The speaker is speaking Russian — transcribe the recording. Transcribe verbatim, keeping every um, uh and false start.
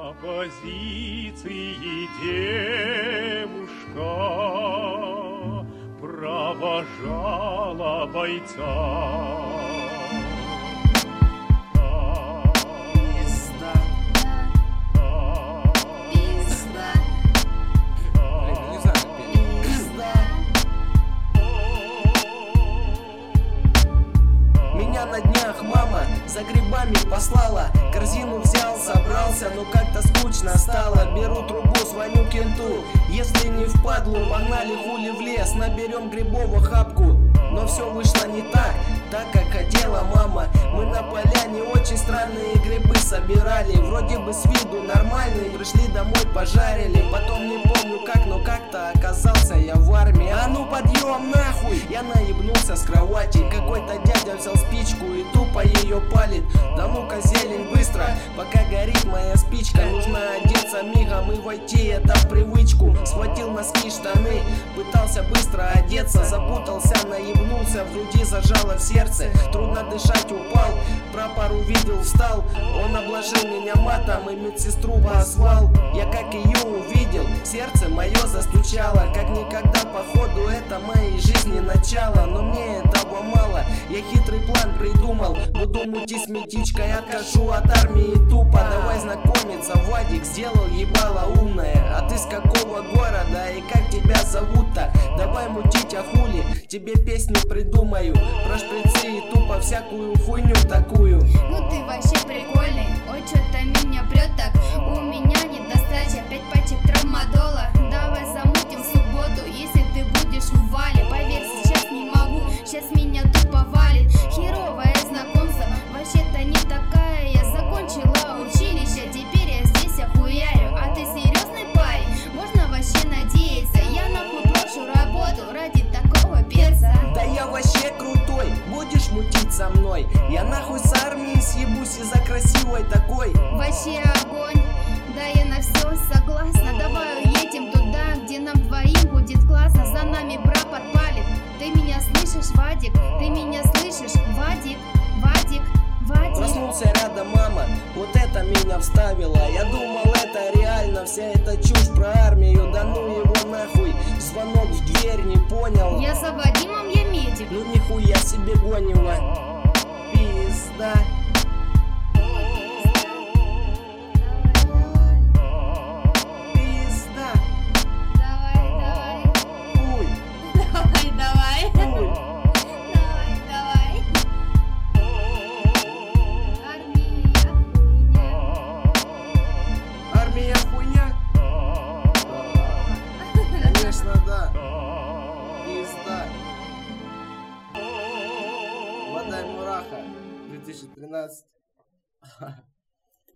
На позиции девушка провожала бойца. На днях мама за грибами послала, корзину взял, собрался, но как-то скучно стало. Беру трубу, звоню кенту, если не впадлу, погнали хули в лес, наберем грибовую хапку. Но все вышло не так, так как хотела мама. Мы на поляне очень странные грибы собирали, вроде бы с виду нормальные, пришли домой, пожарили. Потом не помню как, но как-то оказался я в армии. А ну подъем нахуй! Я наебнулся с кровати, какой-то дядя взял спичку и тупо ее палит. Да ну-ка зелень быстро, пока горит моя спичка. Нужно одеться мигом и войти, это в привычку. Схватил носки, штаны, пытался быстро одеться, запутался, наебнулся, в груди зажало в сердце. Трудно дышать, упал, прапор увидел, встал. Он обложил меня матом и медсестру позвал. Я как ее увидел, сердце мое застучало. Как никогда походу это моей жизни начало. Но мне этого мало, я хитрый план придумал. Буду мутить с метичкой, откажу от армии тупо. Давай знакомиться, Вадик сделал ебало умное. А ты с какого города и как тебя зовут-то? Давай мутить, а хули, тебе песню придумаю про шприцы и тупо всякую хуйню такую. Ну ты вообще прикольный, ой, чё-то меня прет так. У меня недостача, пять пачек травмадола. Давай замутим в субботу, если ты будешь в вале. Поверь, сейчас не могу, сейчас меня тупо валит. Херовое знакомство, вообще-то не такая. Я закончила училище, теперь я здесь охуярю. А ты серьезный парень? Можно вообще надеяться. Я нахуй брошу работу ради такого перца. Да я вообще крутой, будешь мутить со мной? Я нахуй с армии съебусь из-за красивой такой. Вообще огонь, да я на все согласна. Давай уедем туда, где нам двоим будет классно. За нами прапор палит. Ты меня слышишь, Вадик? Ты меня слышишь, Вадик? Вадик? Вадик? Проснулся рядом мама, вот это меня вставила. Я думал это реально, вся эта чушь про армию. Да ну его нахуй, звонок в дверь, не понял. Я за Вадимом, я медик. Ну нихуя себе гонила. Пизда. Пизда. Давай, давай. Хуй. Давай, давай. Хуй. Давай, давай. Армия хуйня. Армия хуйня? Конечно, да. Пизда. Вода Мураха, две тысячи тринадцать.